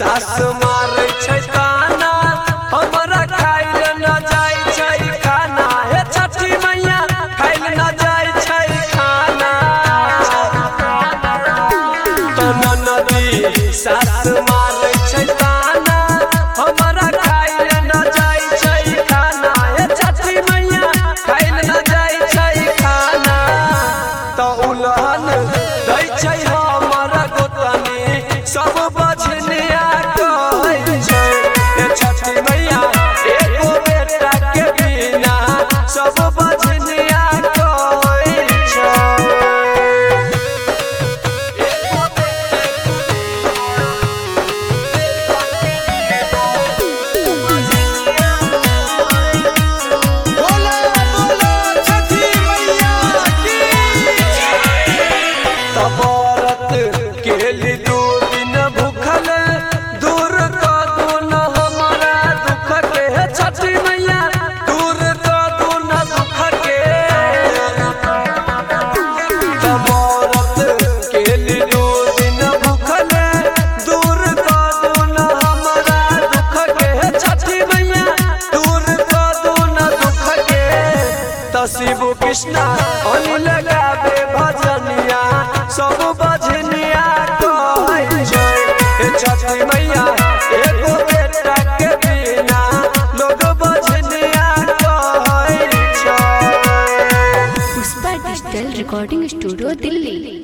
सास मारै छै ताना हमरा खाइल न जाय छै खाना हे छठी मैया खाइल न जाय छै खाना तो ननदी सास मारै छै ताना हमरा खाइल न जाय छै खाना हे छठी मैया खाइल न जाय छै खाना तो उलहन दै छै हमरा गोतनी सब बझनिया कहै छै हे छठी मैया एगो बेटा के बिना सब बझनिया कहै छै बोला बोला छठी मैया की तबरत केली 2 दिन भूखल दूर कर दू न हमारा दुख के हे छठी मैया दूर कर दू न दुख के तबरत केली 2 दिन भूखल दूर कर दू न हमारा दुख के हे छठी मैया दूर कर दू न दुख के तो शिव कृष्णा अनिल गावे भजनिया सब बझनिया कहै छै हे छठी मैया एगो बेटा के बिना लोग बझनिया कहै छै। Pushpa digital recording studio Delhi.